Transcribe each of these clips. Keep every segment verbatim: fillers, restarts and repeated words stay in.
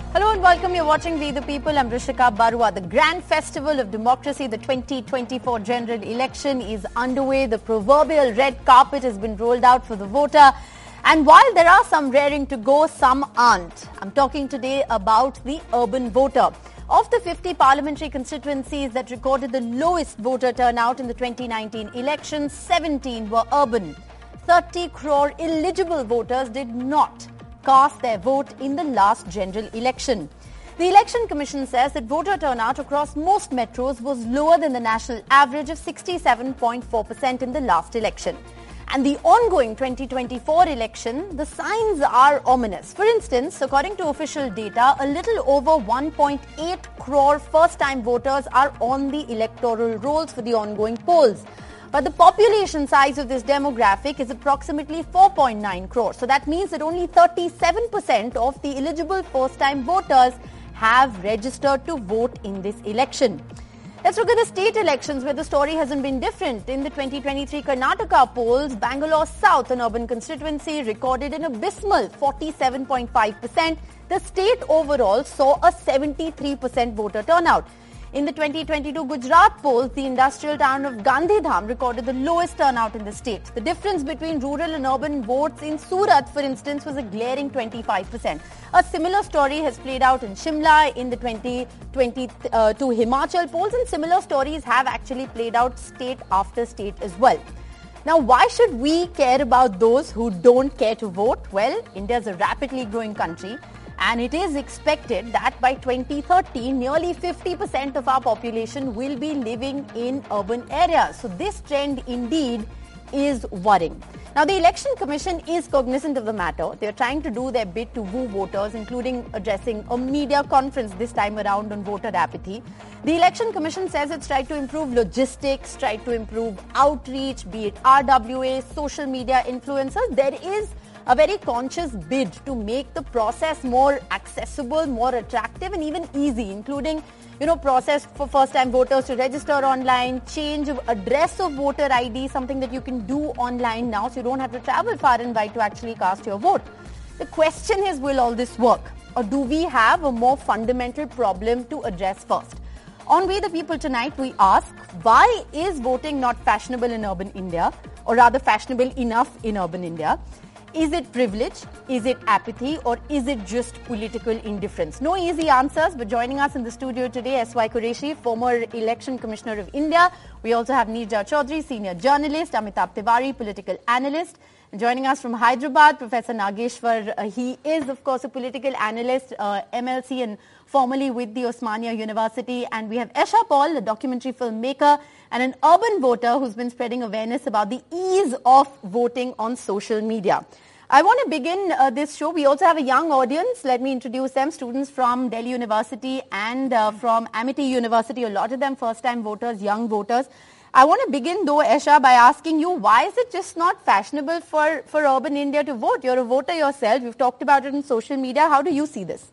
Hello and welcome. You're watching We the People. I'm Rishika Barua. The grand festival of democracy, the twenty twenty-four general election is underway. The proverbial red carpet has been rolled out for the voter. And while there are some raring to go, some aren't. I'm talking today about the urban voter. Of the fifty parliamentary constituencies that recorded the lowest voter turnout in the twenty nineteen election, seventeen were urban. thirty crore eligible voters did not cast their vote in the last general election. The Election Commission says that voter turnout across most metros was lower than the national average of sixty-seven point four percent in the last election. And the ongoing twenty twenty-four election, the signs are ominous. For instance, according to official data, a little over one point eight crore first-time voters are on the electoral rolls for the ongoing polls. But the population size of this demographic is approximately four point nine crores. So that means that only thirty-seven percent of the eligible first-time voters have registered to vote in this election. Let's look at the state elections where the story hasn't been different. In the twenty twenty-three Karnataka polls, Bangalore South, an urban constituency, recorded an abysmal forty-seven point five percent. The state overall saw a seventy-three percent voter turnout. In the twenty twenty-two Gujarat polls, the industrial town of Gandhidham recorded the lowest turnout in the state. The difference between rural and urban votes in Surat, for instance, was a glaring twenty-five percent. A similar story has played out in Shimla in the twenty twenty-two Himachal polls, and similar stories have actually played out state after state as well. Now, why should we care about those who don't care to vote? Well, India is a rapidly growing country. And it is expected that by twenty thirty, nearly fifty percent of our population will be living in urban areas. So this trend indeed is worrying. Now, the Election Commission is cognizant of the matter. They're trying to do their bit to woo voters, including addressing a media conference this time around on voter apathy. The Election Commission says it's tried to improve logistics, tried to improve outreach, be it R W A, social media influencers. There is a very conscious bid to make the process more accessible, more attractive and even easy, including, you know, process for first-time voters to register online, change of address of voter I D, something that you can do online now, so you don't have to travel far and wide to actually cast your vote. The question is, will all this work? Or do we have a more fundamental problem to address first? On We the People tonight, we ask, why is voting not fashionable in urban India, or rather fashionable enough in urban India? Is it privilege? Is it apathy? Or is it just political indifference? No easy answers, but joining us in the studio today, S Y Qureshi, former Election Commissioner of India. We also have Neerja Chaudhary, senior journalist, Amitabh Tiwari, political analyst. And joining us from Hyderabad, Professor Nageshwar. Uh, he is, of course, a political analyst, uh, M L C, and formerly with the Osmania University. And we have Esha Paul, a documentary filmmaker and an urban voter who's been spreading awareness about the ease of voting on social media. I want to begin uh, this show. We also have a young audience. Let me introduce them. Students from Delhi University and uh, from Amity University. A lot of them first-time voters, young voters. I want to begin, though, Esha, by asking you, why is it just not fashionable for, for urban India to vote? You're a voter yourself. You've talked about it on social media. How do you see this?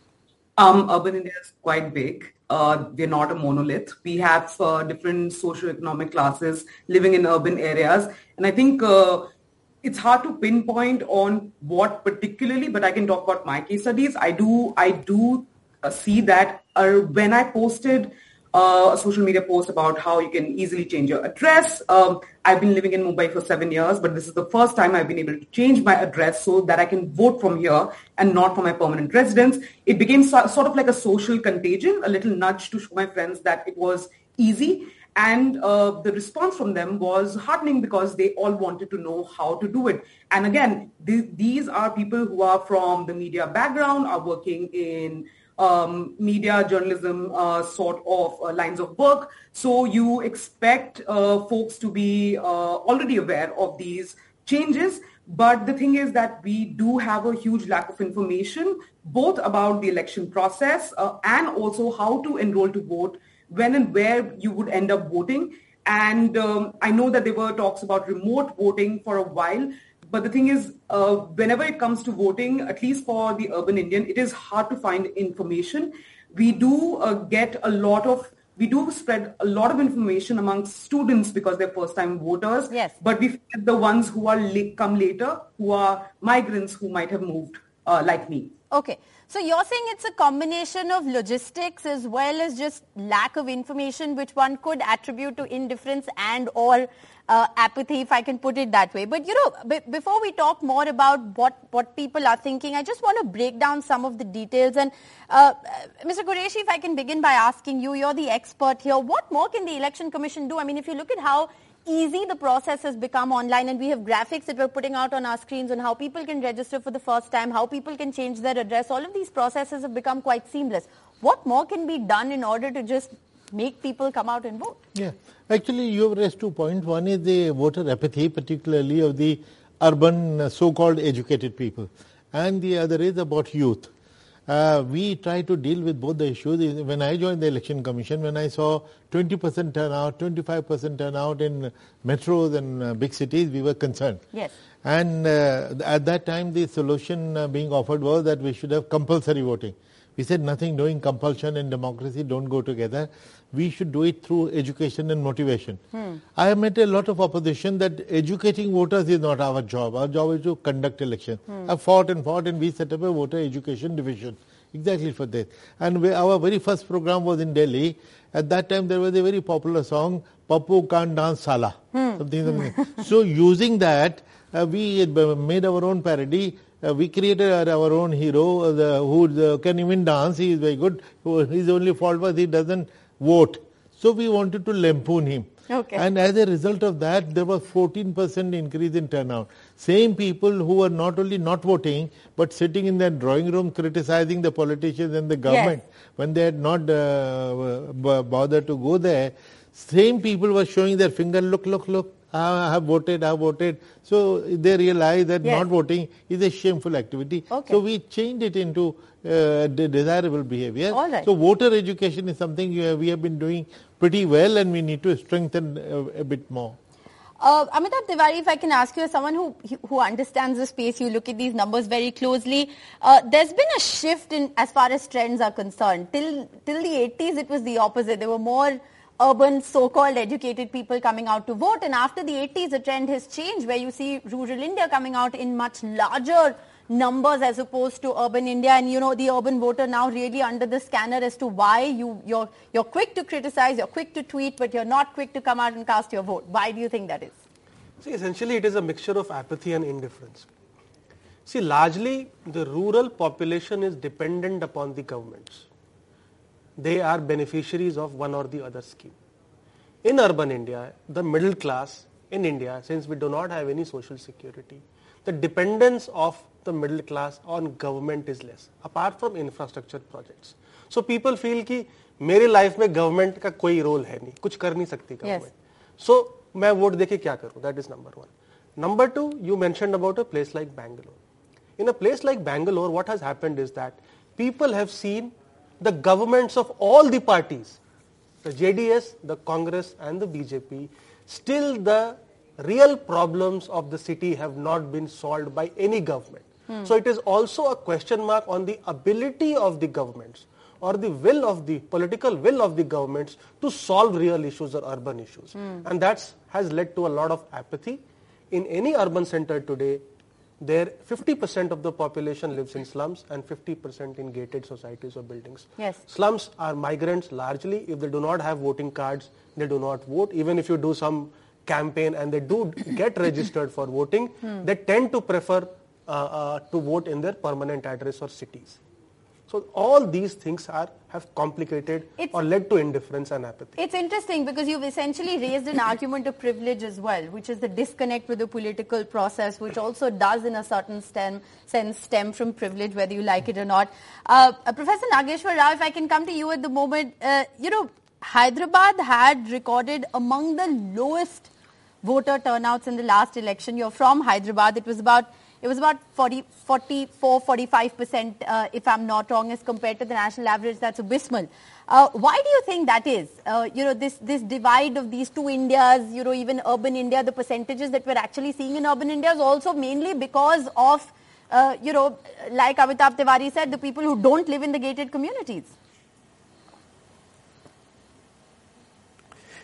Um, urban India is quite big. Uh, we're not a monolith. We have uh, different socioeconomic classes living in urban areas. And I think uh, it's hard to pinpoint on what particularly, but I can talk about my case studies. I do I do uh, see that uh, when I posted uh, a social media post about how you can easily change your address. Um, I've been living in Mumbai for seven years, but this is the first time I've been able to change my address so that I can vote from here and not for my permanent residence. It became so, sort of like a social contagion, a little nudge to show my friends that it was easy. And uh, the response from them was heartening because they all wanted to know how to do it. And again, th- these are people who are from the media background, are working in um, media, journalism uh, sort of uh, lines of work. So you expect uh, folks to be uh, already aware of these changes. But the thing is that we do have a huge lack of information, both about the election process uh, and also how to enroll to vote, when and where you would end up voting. And um, I know that there were talks about remote voting for a while. But the thing is, uh, whenever it comes to voting, at least for the urban Indian, it is hard to find information. We do uh, get a lot of, we do spread a lot of information amongst students because they're first-time voters. Yes. But we forget the ones who are late, come later, who are migrants who might have moved uh, like me. Okay. So you're saying it's a combination of logistics as well as just lack of information, which one could attribute to indifference and or uh, apathy, if I can put it that way. But, you know, b- before we talk more about what, what people are thinking, I just want to break down some of the details. And uh, Mister Qureshi, if I can begin by asking you, you're the expert here. What more can the Election Commission do? I mean, if you look at how easy the process has become online, and we have graphics that we're putting out on our screens on how people can register for the first time, how people can change their address. All of these processes have become quite seamless. What more can be done in order to just make people come out and vote? Yeah, actually you have raised two points. One is the voter apathy, particularly of the urban uh, so-called educated people, and the other is about youth. Uh, we try to deal with both the issues. When I joined the Election Commission, when I saw twenty percent turnout, twenty-five percent turnout in metros and uh, big cities, we were concerned. Yes. And uh, at that time, the solution uh, being offered was that we should have compulsory voting. We said nothing doing compulsion and democracy don't go together. We should do it through education and motivation. Hmm. I have met a lot of opposition that educating voters is not our job. Our job is to conduct elections. Hmm. I fought and fought and we set up a voter education division exactly for this. And we, our very first program was in Delhi. At that time there was a very popular song, Papu Can't Dance Sala. Hmm. Something, something. So using that, uh, we made our own parody. Uh, we created our own hero uh, the, who uh, can even dance. He is very good. His only fault was he doesn't vote. So we wanted to lampoon him. Okay. And as a result of that, there was fourteen percent increase in turnout. Same people who were not only not voting, but sitting in their drawing room criticizing the politicians and the government, yes, when they had not uh, b- bothered to go there, same people were showing their finger, look, look, look, I have voted, I have voted. So they realize that yes, not voting is a shameful activity. Okay. So we changed it into uh, the desirable behavior. All right. So voter education is something you have, we have been doing pretty well, and we need to strengthen uh, a bit more. Uh, Amitabh Tiwari, if I can ask you, as someone who who understands the space, you look at these numbers very closely. Uh, there's been a shift in as far as trends are concerned. Till till the eighties, it was the opposite. There were more urban, so-called educated people coming out to vote, and after the eighties, the trend has changed, where you see rural India coming out in much larger numbers as opposed to urban India, and you know the urban voter now really under the scanner as to why you you're you're quick to criticize, you're quick to tweet, but you're not quick to come out and cast your vote. Why do you think that is? See, essentially it is a mixture of apathy and indifference. See, largely the rural population is dependent upon the governments. They are beneficiaries of one or the other scheme. In urban India, the middle class in India, since we do not have any social security, the dependence of the middle class on government is less, apart from infrastructure projects. So people feel कि मेरे life में government का कोई role है नहीं, कुछ कर नहीं सकती government. Yes. So मैं vote देके क्या करूँ? That is number one. Number two, you mentioned about a place like Bangalore. In a place like Bangalore, what has happened is that people have seen the governments of all the parties, the J D S, the Congress and the B J P, still the real problems of the city have not been solved by any government. Hmm. So it is also a question mark on the ability of the governments or the will of the political will of the governments to solve real issues or urban issues. Hmm. And that has led to a lot of apathy. In any urban center today, there fifty percent of the population lives in slums and fifty percent in gated societies or buildings. Yes. Slums are migrants largely. If they do not have voting cards, they do not vote. Even if you do some campaign and they do get registered for voting, hmm. they tend to prefer uh, uh, to vote in their permanent address or cities. So all these things are have complicated it's, or led to indifference and apathy. It's interesting because you've essentially raised an argument of privilege as well, which is the disconnect with the political process, which also does in a certain stem, sense stem from privilege, whether you like it or not. Uh, uh, Professor Nageshwar Rao, if I can come to you at the moment, uh, you know, Hyderabad had recorded among the lowest voter turnouts in the last election. You're from Hyderabad. It was about It was about forty, forty-four, forty-five percent, uh, if I'm not wrong, as compared to the national average. That's abysmal. Uh, why do you think that is? Uh, you know, this, this divide of these two Indias, you know, even urban India, the percentages that we're actually seeing in urban India is also mainly because of, uh, you know, like Amitabh Tiwari said, the people who don't live in the gated communities.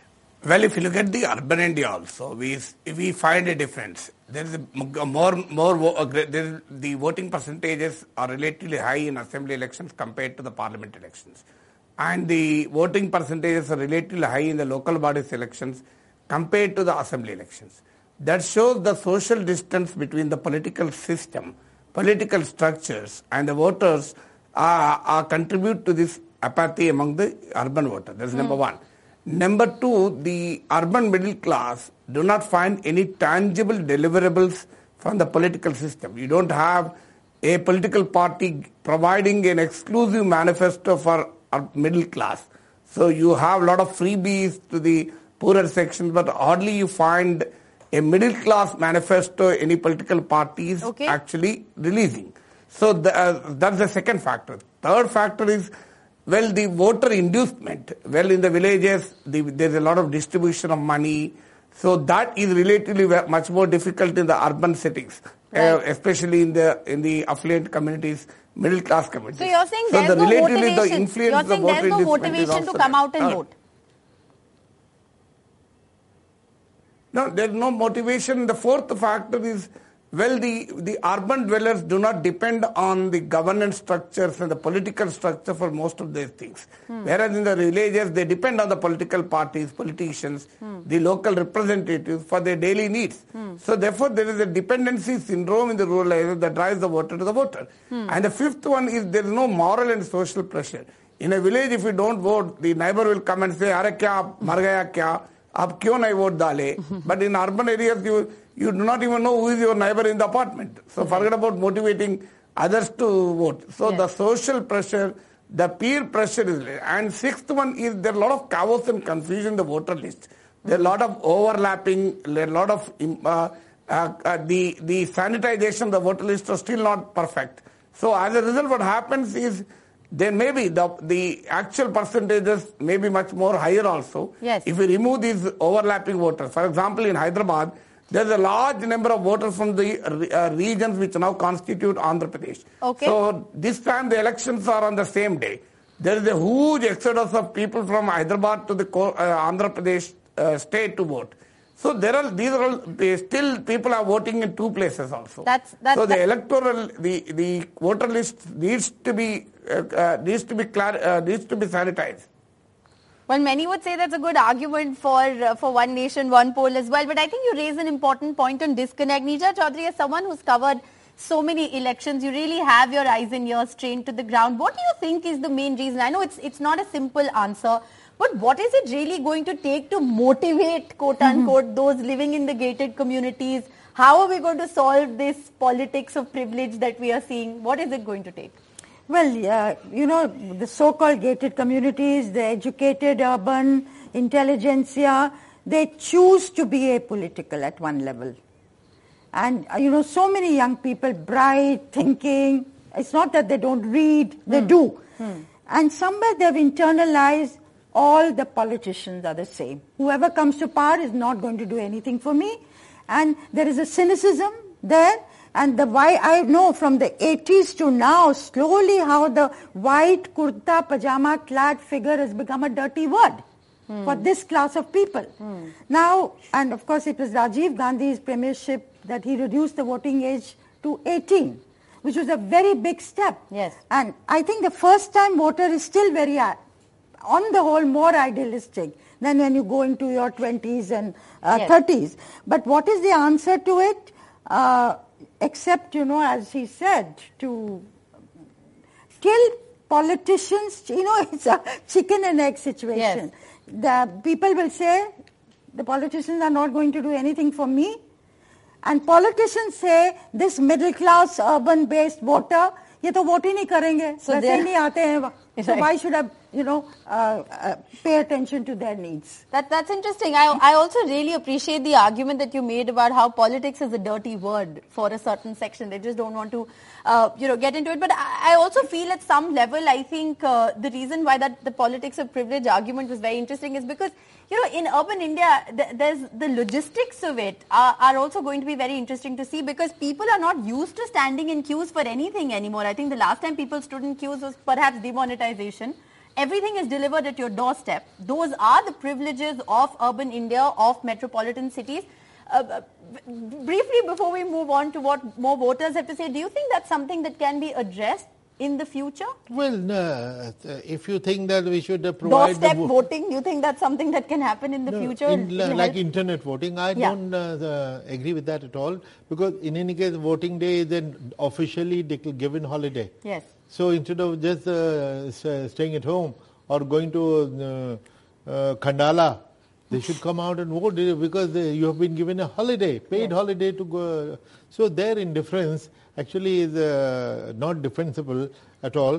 Well, if you look at the urban India also, we we find a difference. There is a more more uh, there is, the voting percentages are relatively high in assembly elections compared to the parliament elections, and the voting percentages are relatively high in the local bodies elections compared to the assembly elections. That shows the social distance between the political system, political structures, and the voters uh, uh, contribute to this apathy among the urban voter. That's mm. number one. Number two, the urban middle class do not find any tangible deliverables from the political system. You don't have a political party providing an exclusive manifesto for our middle class. So you have a lot of freebies to the poorer sections, but hardly you find a middle class manifesto any political parties okay. actually releasing. So the, uh, that's the second factor. Third factor is, well, the voter inducement. Well, in the villages, the, there's a lot of distribution of money. So that is relatively much more difficult in the urban settings, right. uh, especially in the in the affluent communities, middle class communities. So you're saying so there's the no motivation. The influence you're saying the there's no motivation to come out and uh, vote. No, there's no motivation. The fourth factor is, well, the, the urban dwellers do not depend on the governance structures and the political structure for most of these things. Hmm. Whereas in the villages, they depend on the political parties, politicians, hmm. the local representatives for their daily needs. Hmm. So therefore, there is a dependency syndrome in the rural areas that drives the voter to the voter. Hmm. And the fifth one is there is no moral and social pressure. In a village, if you don't vote, the neighbor will come and say, "Are kya, mar gaya kya? Ab kyun nahi vote dale?" But in urban areas, you You do not even know who is your neighbor in the apartment. So okay. forget about motivating others to vote. So yes. the social pressure, the peer pressure is, and sixth one is there are a lot of chaos and confusion in the voter list. There are a lot of overlapping, there are a lot of, uh, uh, uh, the, the sanitization of the voter list are still not perfect. So as a result, what happens is, there may be the, the actual percentages may be much more higher also. Yes. If we remove these overlapping voters. For example, in Hyderabad, there's a large number of voters from the uh, regions which now constitute Andhra Pradesh. Okay. So this time the elections are on the same day. There is a huge exodus of people from Hyderabad to the uh, Andhra Pradesh uh, state to vote. So there are these are all, still people are voting in two places also. That's, that's, so the that's, electoral the the voter list needs to be uh, uh, needs to be clar- uh, needs to be sanitized. Well, many would say that's a good argument for uh, for one nation, one poll as well. But I think you raise an important point on disconnect. Neeja Chaudhary, as someone who's covered so many elections, you really have your eyes and ears trained to the ground. What do you think is the main reason? I know it's it's not a simple answer, but what is it really going to take to motivate, quote unquote, mm-hmm. those living in the gated communities? How are we going to solve this politics of privilege that we are seeing? What is it going to take? Well, uh, you know, the so-called gated communities, the educated, urban, intelligentsia, they choose to be apolitical at one level. And, uh, you know, so many young people, bright, thinking, it's not that they don't read, they hmm. do. Hmm. And somewhere they've internalized all the politicians are the same. Whoever comes to power is not going to do anything for me. And there is a cynicism there. And the why I know from the eighties to now, slowly how the white kurta pajama clad figure has become a dirty word hmm. for this class of people. Hmm. Now, and of course it was Rajiv Gandhi's premiership that he reduced the voting age to eighteen, which was a very big step. Yes. And I think the first time voter is still very, uh, on the whole, more idealistic than when you go into your twenties and uh, yes. thirties. But what is the answer to it? Uh, Except, you know, as he said, to kill politicians, you know, it's a chicken and egg situation. Yes. The people will say, the politicians are not going to do anything for me. And politicians say, this middle class, urban based voter, ये तो vote ही नहीं करेंगे, वैसे ही नहीं आते हैं. So why should I, you know, uh, uh, pay attention to their needs? That that's interesting. I I also really appreciate the argument that you made about how politics is a dirty word for a certain section. They just don't want to, uh, you know, get into it. But I, I also feel at some level, I think uh, the reason why that the politics of privilege argument was very interesting is because, you know, in urban India, th- there's the logistics of it are, are also going to be very interesting to see because people are not used to standing in queues for anything anymore. I think the last time people stood in queues was perhaps demonetization. everything is delivered at your doorstep. Those are the privileges of urban India, of metropolitan cities. Uh, briefly, before we move on to what more voters have to say, do you think that's something that can be addressed in the future? Well, no, if you think that we should uh, provide doorstep the voting, you think that's something that can happen in the no, future? in, It'll like help? internet voting, I Yeah. don't uh, the, agree with that at all, because in any case, voting day is an officially dec- given holiday. Yes. So instead of just uh, s- staying at home or going to uh, uh, Khandala, they should come out and vote because they, you have been given a holiday, paid Yes. holiday to go. So their indifference actually is uh, not defensible at all,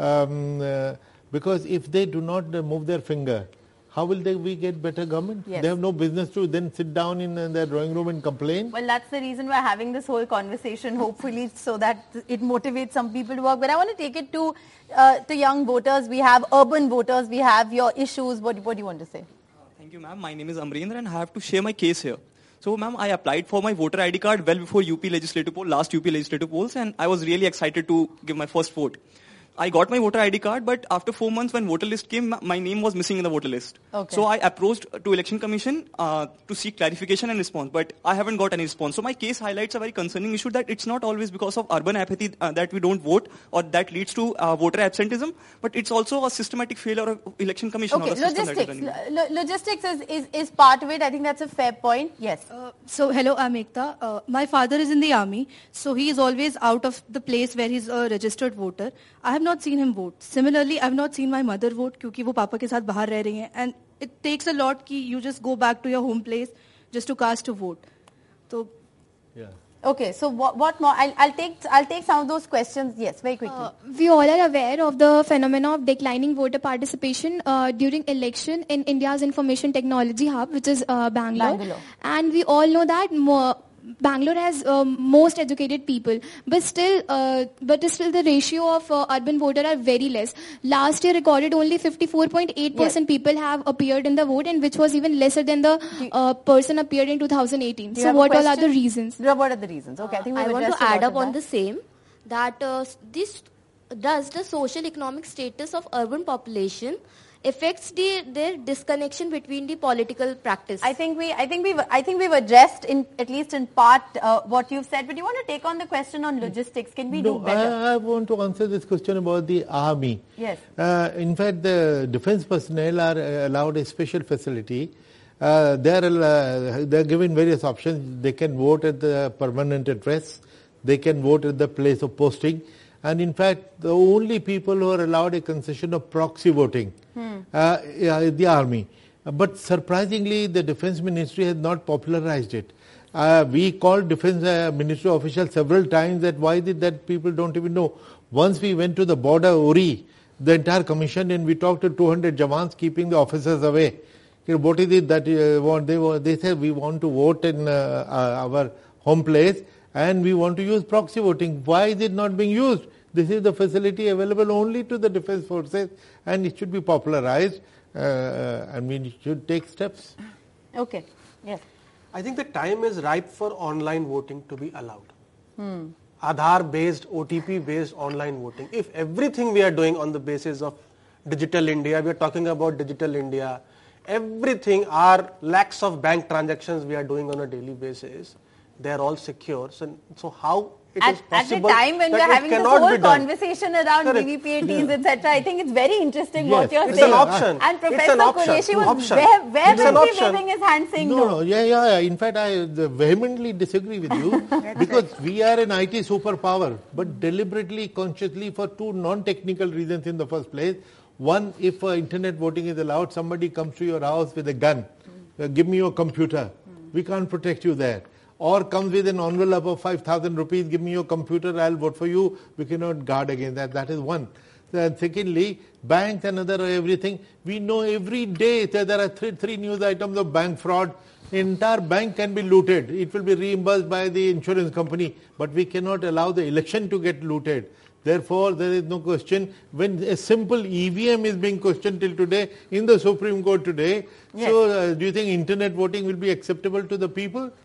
um, uh, because if they do not uh, move their finger, how will they we get better government? Yes. They have no business to then sit down in uh, their drawing room and complain. Well, that's the reason we're having this whole conversation, hopefully, so that it motivates some people to work. But I want to take it to uh, to young voters. We have urban voters. We have your issues. What, what do you want to say? Thank you, ma'am. My name is Amrendra and I have to share my case here. So, ma'am, I applied for my voter I D card well before U P legislative poll, last U P legislative polls, and I was really excited to give my first vote. I got my voter I D card, but after four months when voter list came, my name was missing in the voter list. Okay. So I approached to Election Commission uh, to seek clarification and response, but I haven't got any response. So my case highlights a very concerning issue that it's not always because of urban apathy uh, that we don't vote or that leads to uh, voter absenteeism, but it's also a systematic failure of Election Commission Okay, or the system that is logistics. running. Lo- logistics is, is, is part of it. I think that's a fair point. Yes. Uh, so, hello, I'm Ekta. Uh, my father is in the army, so he is always out of the place where he's a registered voter. I have not seen him vote. Similarly, I have not seen my mother vote क्योंकि वो पापा के साथ बाहर रह रही हैं. And it takes a lot कि you just go back to your home place just to cast a vote. So, Yeah. Okay, so what, what more? I'll, I'll take I'll take some of those questions. Yes, very quickly. Uh, we all are aware of the phenomena of declining voter participation uh, during election in India's information technology hub, which is uh, Bangalore. Bangalore. And we all know that more, Bangalore has um, most educated people, but still, uh, but still the ratio of uh, urban voter are very less. Last year recorded only fifty-four point eight percent Yes. people have appeared in the vote, and which was even lesser than the uh, person appeared in two thousand eighteen. Do you So have a what all are the question? reasons? What are the reasons? Okay, I think I we've want addressed to a add lot up of on that. the same that uh, this does the social economic status of urban population affects the, their disconnection between the political practice. I think we, I think we've, I think we've addressed in at least in part uh, what you've said. But you want to take on the question on logistics? Can we No, do better? I, I want to answer this question about the army. Yes. Uh, in fact, the defense personnel are uh, allowed a special facility. Uh, they are uh, they are given various options. They can vote at the permanent address. They can vote at the place of posting. And in fact, the only people who are allowed a concession of proxy voting Hmm. uh, is the army. Uh, but surprisingly, the defense ministry has not popularized it. Uh, we called defense uh, ministry officials several times that why did that people don't even know. Once we went to the border, Uri, the entire commission, and we talked to two hundred Jawans keeping the officers away. You know, what is it that uh, want? They, want, they said we want to vote in uh, uh, our home place and we want to use proxy voting. Why is it not being used? This is the facility available only to the defense forces and it should be popularized. Uh, I mean, it should take steps. Okay. Yes. I think the time is ripe for online voting to be allowed. Hmm. Aadhaar-based, O T P-based online voting. If everything we are doing on the basis of digital India, we are talking about digital India, everything, our lakhs of bank transactions we are doing on a daily basis, they are all secure. So, so how it At, is at the possible time when that we're it having this cannot whole be done? conversation around Correct. B V P A Ts, et cetera, I think it's very interesting Yes. what you're It's saying. an option. And It's Professor an option. Qureshi was Option. ve- It's an vehemently option. waving his hand saying No, no. no, yeah, yeah, yeah. In fact, I uh, vehemently disagree with you because we are an I T superpower, but deliberately, consciously, for two non-technical reasons in the first place. One, if uh, internet voting is allowed, somebody comes to your house with a gun, uh, give me your computer. We can't protect you there. Or comes with an envelope of five thousand rupees, give me your computer, I'll vote for you. We cannot guard against that. That is one. And secondly, banks and other everything. We know every day that there are three, three news items of bank fraud. Entire bank can be looted. It will be reimbursed by the insurance company. But we cannot allow the election to get looted. Therefore, there is no question. When a simple E V M is being questioned till today in the Supreme Court today, Yes. so uh, do you think internet voting will be acceptable to the people?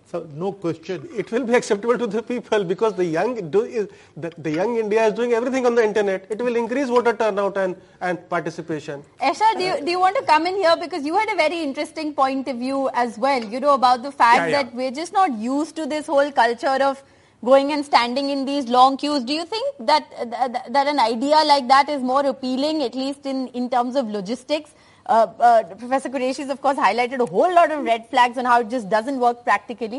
So no question. It will be acceptable to the people because the young do is, the, the young India is doing everything on the internet. It will increase voter turnout and, and participation. Esha, do you, do you want to come in here because you had a very interesting point of view as well, you know, about the fact Yeah, yeah. that we're just not used to this whole culture of going and standing in these long queues. Do you think that that, that an idea like that is more appealing, at least in, in terms of logistics? Uh, uh, Professor Qureshi has, of course, highlighted a whole lot of red flags on how it just doesn't work practically.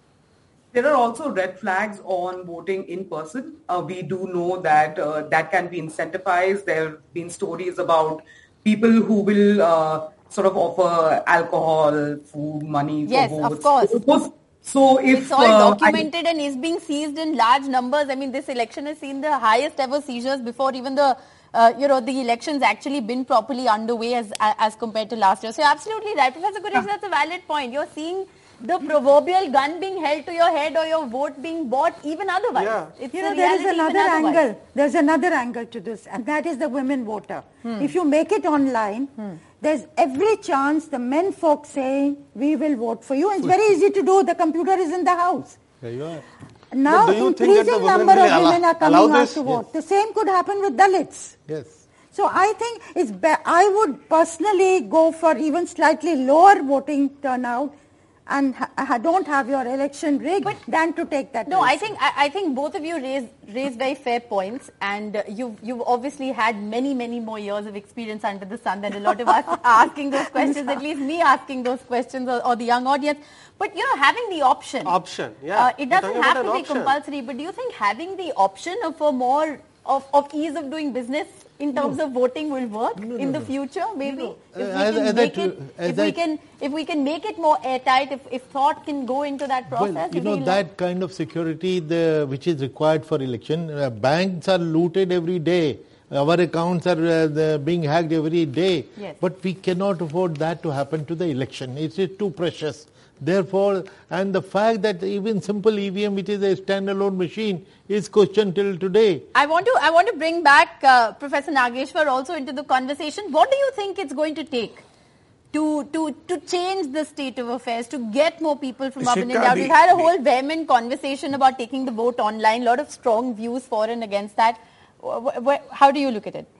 There are also red flags on voting in person. Uh, we do know that uh, that can be incentivized. There have been stories about people who will uh, sort of offer alcohol, food, money for Yes, votes. of course. So if It's all uh, documented and is being seized in large numbers. I mean, this election has seen the highest ever seizures before even the, uh, you know, the elections actually been properly underway as as compared to last year. So you're absolutely right. Professor Qureshi, that's a valid point. You're seeing the proverbial gun being held to your head or your vote being bought even otherwise. Yeah. It's You a know, there is reality even another otherwise. angle. There's another angle to this, and that is the women voter. Hmm. If you make it online, there's every chance the men folk saying, we will vote for you. And it's very easy to do. The computer is in the house. There you are. Now, But do you think that the increasing women number will of women allow- are coming allow out this? to vote. The same could happen with Dalits. Yes. So I think it's be- I would personally go for even slightly lower voting turnout and ha- ha- don't have your election rigged than to take that No, risk. I think I, I think both of you raise raise very fair points, and uh, you've you've obviously had many many more years of experience under the sun than a lot of us are asking those questions. At least me asking those questions, or, or the young audience. But you know, having the option, Option, yeah. uh, it We're doesn't talking have about to an be option. compulsory. But do you think having the option of a more of, of ease of doing business in terms of voting will work in the future? Maybe if we Uh, as- can as I make tr- it, as if we I- can if we can make it more airtight, if if thought can go into that process. Well, you if know, we'll- that kind of security the, which is required for election, uh, banks are looted every day. Our accounts are uh, the, being hacked every day. Yes. But we cannot afford that to happen to the election. It is too precious. Therefore, and the fact that even simple E V M, which is a standalone machine, is questioned till today. I want to I want to bring back uh, Professor Nageshwar also into the conversation. What do you think it's going to take to to to change the state of affairs, to get more people from urban Shikha, India? the- We've had a whole vehement conversation about taking the vote online. A lot of strong views for and against that. Wh- wh- How do you look at it?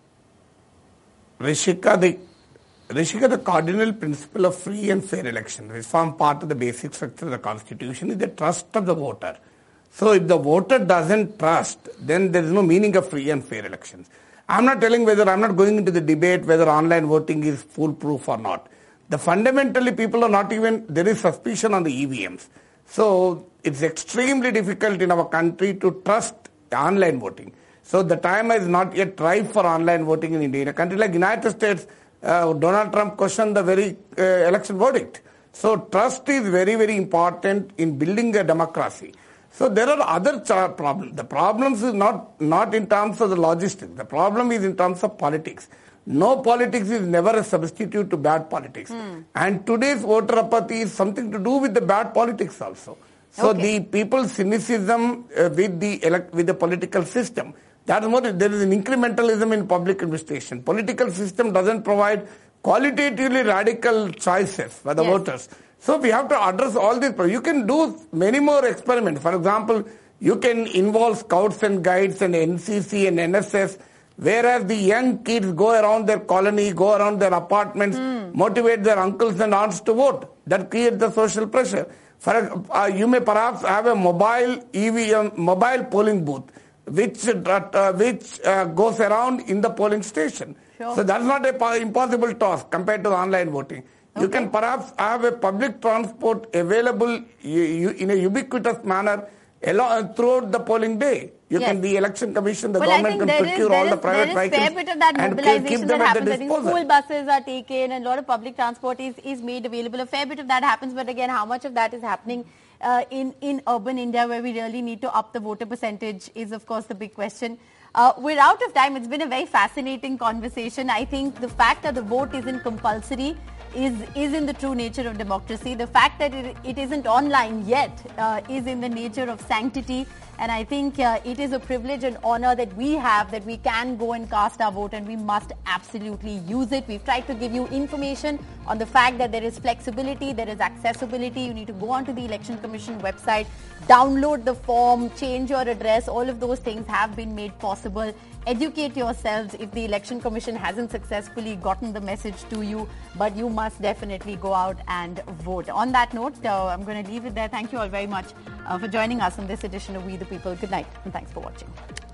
Rishika, the Rishika, the cardinal principle of free and fair election, which form part of the basic structure of the constitution, is the trust of the voter. So if the voter doesn't trust, then there is no meaning of free and fair elections. I'm not telling whether, I'm not going into the debate whether online voting is foolproof or not. The fundamentally people are not even, there is suspicion on the E V Ms. So it's extremely difficult in our country to trust online voting. So the time is not yet ripe for online voting in India. In a country like United States, uh, Donald Trump questioned the very uh, election verdict. So trust is very, very important in building a democracy. So there are other ch- problems. The problems is not, not in terms of the logistics. The problem is in terms of politics. No politics is never a substitute to bad politics. Hmm. And today's voter apathy is something to do with the bad politics also. So Okay. the people's cynicism uh, with the elect, with the political system. That is what there is an incrementalism in public administration. Political system doesn't provide qualitatively radical choices for the Yes. voters. So we have to address all these problems. You can do many more experiments. For example, you can involve scouts and guides and N C C and N S S, whereas the young kids go around their colony, go around their apartments, motivate their uncles and aunts to vote. That creates the social pressure. For uh, you may perhaps have a mobile E V M, mobile polling booth, which uh, which uh, goes around in the polling station. Sure. So that's not a po- impossible task compared to the online voting. You Okay. can perhaps have a public transport available you, you, in a ubiquitous manner along, throughout the polling day. You Yes. can, the election commission, the Well, I government think can there is, procure there all is, the private there is fair vehicles bit of that and keep mobilization them that at happens. the I think disposal. school buses are taken and a lot of public transport is, is made available. A fair bit of that happens, but again, how much of that is happening uh, in, in urban India where we really need to up the voter percentage is, of course, the big question. Uh, we're out of time. It's been a very fascinating conversation. I think the fact that the vote isn't compulsory is is in the true nature of democracy. The fact that it, it isn't online yet uh, is in the nature of sanctity And I think uh, it is a privilege and honor that we have that we can go and cast our vote, and we must absolutely use it. We've tried to give you information on the fact that there is flexibility, there is accessibility. You need to go onto the Election Commission website, download the form, change your address. All of those things have been made possible. Educate yourselves if the Election Commission hasn't successfully gotten the message to you, but you must definitely go out and vote. On that note, uh, I'm going to leave it there. Thank you all very much uh, for joining us on this edition of We the People. Good night and thanks for watching.